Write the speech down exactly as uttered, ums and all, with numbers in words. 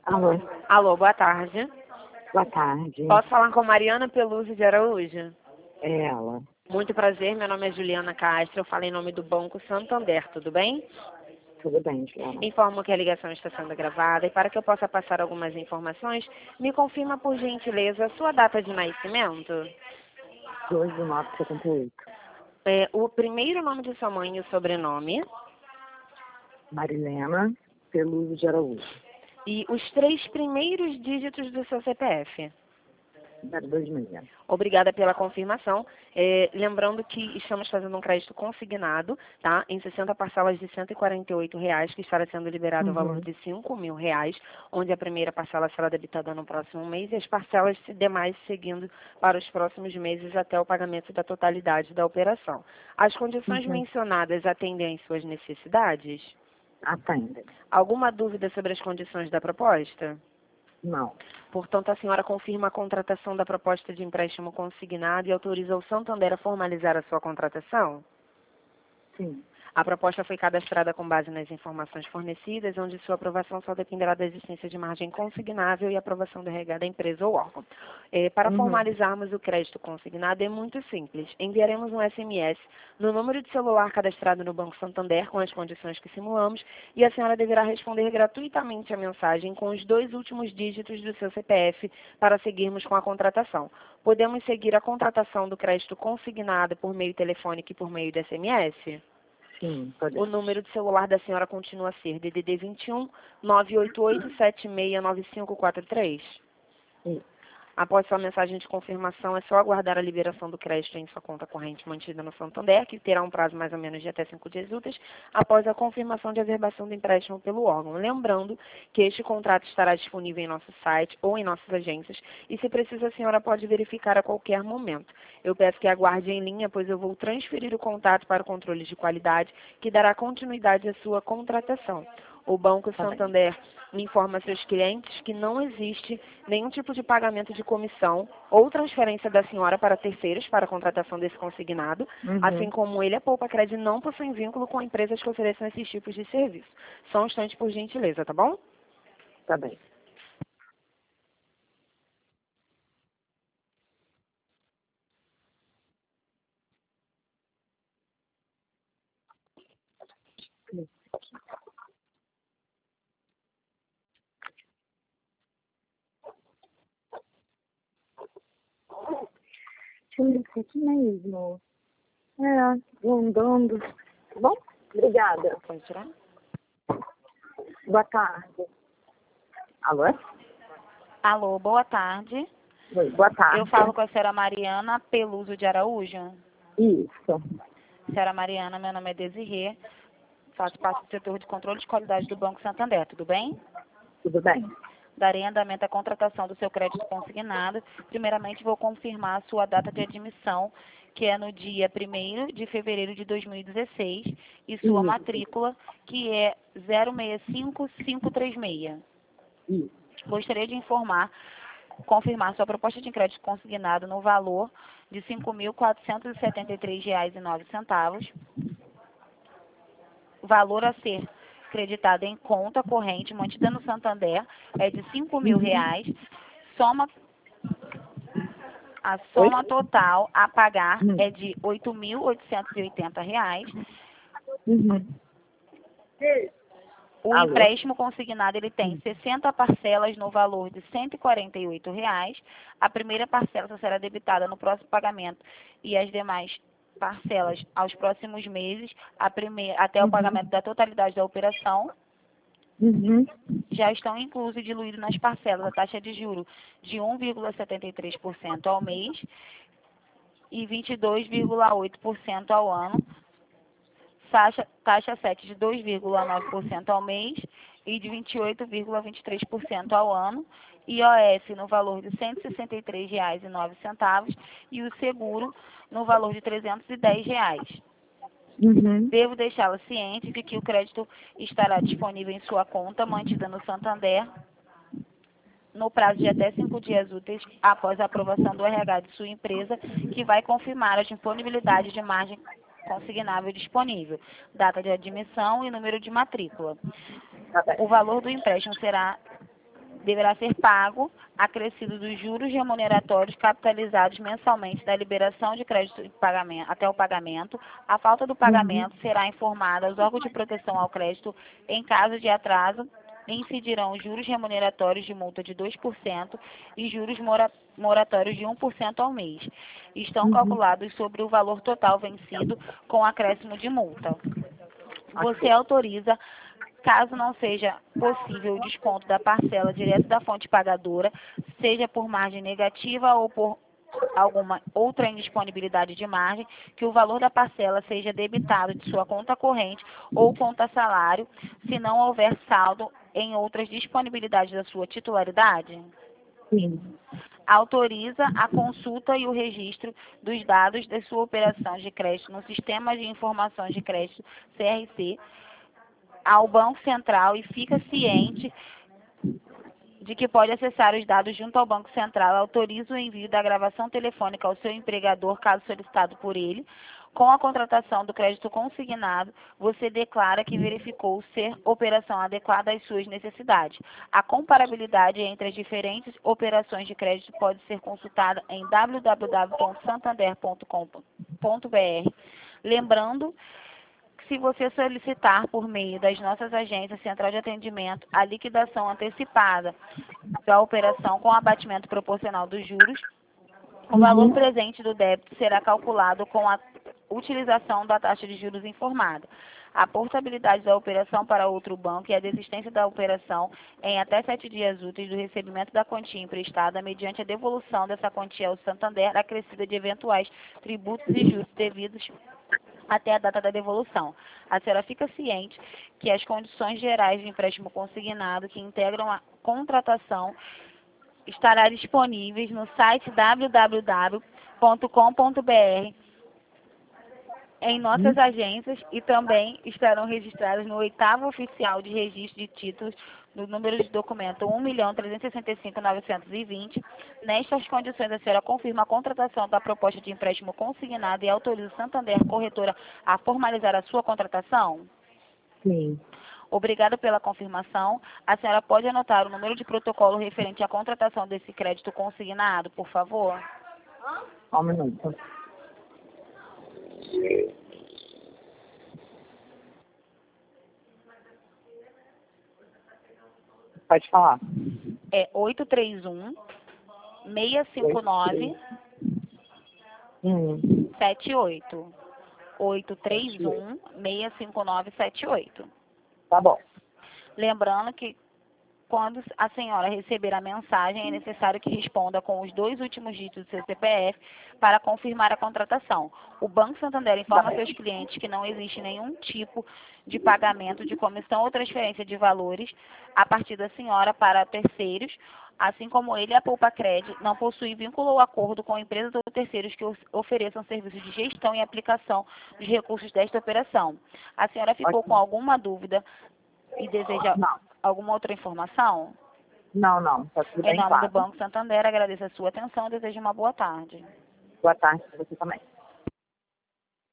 Alô, Alô, boa tarde. boa tarde. Posso falar com Mariana Peluso de Araújo? É ela. Muito prazer, meu nome é Juliana Castro, eu falo em nome do Banco Santander, tudo bem? Tudo bem, Juliana? Informo que a ligação está sendo gravada e para que eu possa passar algumas informações, me confirma por gentileza a sua data de nascimento. dois de nove de setenta e oito. É, o primeiro nome de sua mãe e o sobrenome. Marilena Peluso de Araújo. E os três primeiros dígitos do seu C P F. zero dois seis. Obrigada pela confirmação. É, lembrando que estamos fazendo um crédito consignado, tá? Em sessenta parcelas de cento e quarenta e oito reais, que estará sendo liberado o valor Uhum. de cinco mil reais, onde a primeira parcela será debitada no próximo mês e as parcelas demais seguindo para os próximos meses até o pagamento da totalidade da operação. As condições Uhum. mencionadas atendem às suas necessidades? Atende. Alguma dúvida sobre as condições da proposta? Não. Portanto, a senhora confirma a contratação da proposta de empréstimo consignado e autoriza o Santander a formalizar a sua contratação? Sim. A proposta foi cadastrada com base nas informações fornecidas, onde sua aprovação só dependerá da existência de margem consignável e aprovação do R H da empresa ou órgão. É, para Uhum. formalizarmos o crédito consignado é muito simples. Enviaremos um S M S no número de celular cadastrado no Banco Santander com as condições que simulamos e a senhora deverá responder gratuitamente a mensagem com os dois últimos dígitos do seu C P F para seguirmos com a contratação. Podemos seguir a contratação do crédito consignado por meio telefônico e por meio de S M S? Sim, pode. O número de celular da senhora continua a ser D D D vinte e um, nove oito oito, sete seis nove cinco quatro três. Sim. Após sua mensagem de confirmação, é só aguardar a liberação do crédito em sua conta corrente mantida no Santander, que terá um prazo mais ou menos de até cinco dias úteis, após a confirmação de averbação do empréstimo pelo órgão. Lembrando que este contrato estará disponível em nosso site ou em nossas agências, e se precisa, a senhora pode verificar a qualquer momento. Eu peço que aguarde em linha, pois eu vou transferir o contato para o controle de qualidade, que dará continuidade à sua contratação. O Banco Tá bem. Santander informa seus clientes que não existe nenhum tipo de pagamento de comissão ou transferência da senhora para terceiros para a contratação desse consignado, Uhum. assim como ele, a Poupa Cred, não possui vínculo com empresas que ofereçam esses tipos de serviço. Só um instante, por gentileza, tá bom? Tá bem. Deixa eu aqui mesmo. É, vou andando. Tá bom? Obrigada. Pode tirar? Boa tarde. Alô? Alô, boa tarde. Oi, boa tarde. Eu falo com a senhora Mariana Peluso de Araújo. Isso. Senhora Mariana, meu nome é Desirê. Faço parte do setor de controle de qualidade do Banco Santander, tudo bem? Tudo bem? Darei andamento à contratação do seu crédito consignado. Primeiramente, vou confirmar a sua data de admissão, que é no dia primeiro de fevereiro de dois mil e dezesseis, e sua Isso. matrícula, que é zero seis cinco cinco três seis. Isso. Gostaria de informar, confirmar sua proposta de crédito consignado no valor de cinco mil quatrocentos e setenta e três reais e nove centavos. O valor a ser creditado em conta corrente mantida no Santander é de cinco mil reais. Soma, a soma total a pagar Hum. é de oito mil oitocentos e oitenta reais. Uhum. O Alô? empréstimo consignado ele tem sessenta parcelas no valor de cento e quarenta e oito reais. A primeira parcela só será debitada no próximo pagamento e as demais parcelas aos próximos meses, a primeira, até o pagamento da totalidade da operação. Uhum. Já estão inclusos e diluídos nas parcelas a taxa de juro de um vírgula setenta e três por cento ao mês e vinte e dois vírgula oito por cento ao ano. Taxa, taxa sete de dois vírgula nove por cento ao mês e de vinte e oito vírgula vinte e três por cento ao ano, I O F no valor de cento e sessenta e três reais e nove centavos e o seguro no valor de trezentos e dez reais. Uhum. Devo deixá-la ciente de que o crédito estará disponível em sua conta mantida no Santander no prazo de até cinco dias úteis após a aprovação do R H de sua empresa, que vai confirmar a disponibilidade de margem consignável disponível, data de admissão e número de matrícula. Tá bem. O valor do empréstimo será deverá ser pago acrescido dos juros remuneratórios capitalizados mensalmente da liberação de crédito e pagamento, até o pagamento. A falta do pagamento Uhum. será informada aos órgãos de proteção ao crédito. Em caso de atraso, incidirão juros remuneratórios de multa de dois por cento e juros mora, moratórios de um por cento ao mês. Estão Uhum. calculados sobre o valor total vencido com acréscimo de multa. Você autoriza, caso não seja possível o desconto da parcela direto da fonte pagadora, seja por margem negativa ou por alguma outra indisponibilidade de margem, que o valor da parcela seja debitado de sua conta corrente ou conta salário, se não houver saldo em outras disponibilidades da sua titularidade? Sim. Autoriza a consulta e o registro dos dados da sua operação de crédito no Sistema de Informações de Crédito, C R C, ao Banco Central e fica ciente de que pode acessar os dados junto ao Banco Central. Autoriza o envio da gravação telefônica ao seu empregador, caso solicitado por ele. Com a contratação do crédito consignado, você declara que verificou ser operação adequada às suas necessidades. A comparabilidade entre as diferentes operações de crédito pode ser consultada em w w w ponto santander ponto com ponto b r. Lembrando que se você solicitar por meio das nossas agências Central de Atendimento a liquidação antecipada da operação com abatimento proporcional dos juros, o valor presente do débito será calculado com a utilização da taxa de juros informada. A portabilidade da operação para outro banco e a desistência da operação em até sete dias úteis do recebimento da quantia emprestada mediante a devolução dessa quantia ao Santander acrescida de eventuais tributos e juros devidos até a data da devolução. A senhora fica ciente que as condições gerais de empréstimo consignado que integram a contratação estará disponíveis no site w w w ponto com ponto b r, em nossas agências, e também estarão registradas no oitavo oficial de registro de títulos, no número de documento um milhão trezentos e sessenta e cinco mil novecentos e vinte. Nestas condições, a senhora confirma a contratação da proposta de empréstimo consignado e autoriza o Santander Corretora a formalizar a sua contratação? Sim. Obrigada pela confirmação. A senhora pode anotar o número de protocolo referente à contratação desse crédito consignado, por favor? Só um minuto. Pode falar. É oito três um, seis cinco nove, Hum. sete oito. oito três um, seis cinco nove, sete oito. Tá bom. Lembrando que quando a senhora receber a mensagem, é necessário que responda com os dois últimos dígitos do seu C P F para confirmar a contratação. O Banco Santander informa seus clientes que não existe nenhum tipo de pagamento de comissão ou transferência de valores a partir da senhora para terceiros, assim como ele, a Poupa Cred, não possui vínculo ou acordo com empresas ou terceiros que ofereçam serviços de gestão e aplicação dos recursos desta operação. A senhora ficou com alguma dúvida e deseja Não. alguma outra informação? Não, não. Tá tudo Em bem nome claro. do Banco Santander, agradeço a sua atenção e desejo uma boa tarde. Boa tarde para você também.